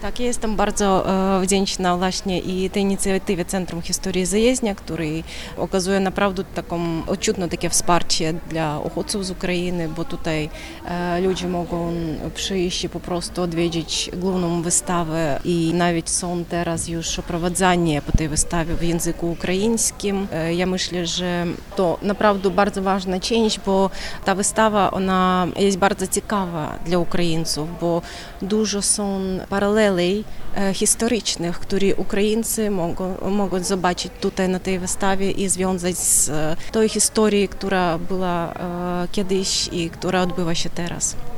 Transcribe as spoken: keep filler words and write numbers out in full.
Tak, ja jestem bardzo e, wdzięczna właśnie i tej inicjatywie Centrum Historii Zajezdnia, który okazuje naprawdę taką odczutne takie wsparcie dla uchodźców z Ukrainy, bo tutaj e, ludzie mogą przyjść i po prostu odwiedzić główną wystawę i nawet są teraz już oprowadzani po tej wystawie w języku ukraińskim. E, ja myślę, że to naprawdę bardzo ważna część, bo ta wystawa ona jest bardzo ciekawa dla Ukraińców, bo dużo są paraleli historycznych, które Ukraińcy mogą, mogą zobaczyć tutaj na tej wystawie i związać z tą historią, która była kiedyś i która odbywa się teraz.